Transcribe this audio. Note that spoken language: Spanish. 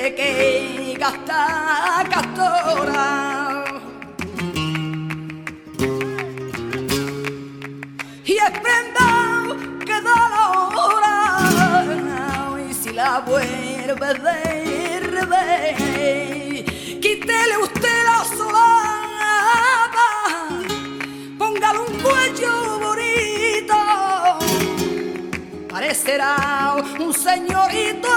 que gasta castora. Y es prenda que da la hora, y si la vuelve de revés, quítele usted la solapa, póngale un cuello bonito, parecerá un señorito.